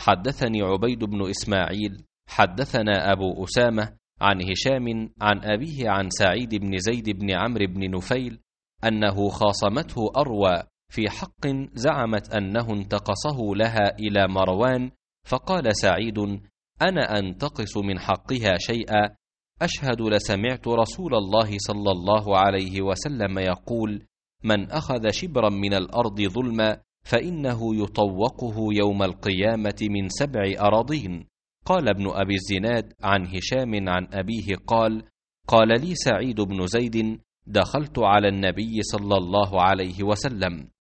حدثني عبيد بن إسماعيل حدثنا أبو أسامة عن هشام عن أبيه عن سعيد بن زيد بن عمرو بن نفيل أنه خاصمته أروى في حق زعمت أنه انتقصه لها إلى مروان، فقال سعيد: أنا أنتقص من حقها شيئا؟ أشهد لسمعت رسول الله صلى الله عليه وسلم يقول: من أخذ شبرا من الأرض ظلما فإنه يطوقه يوم القيامة من 7 أراضين. قال ابن أبي الزناد عن هشام عن أبيه قال لي سعيد بن زيد: دخلت على النبي صلى الله عليه وسلم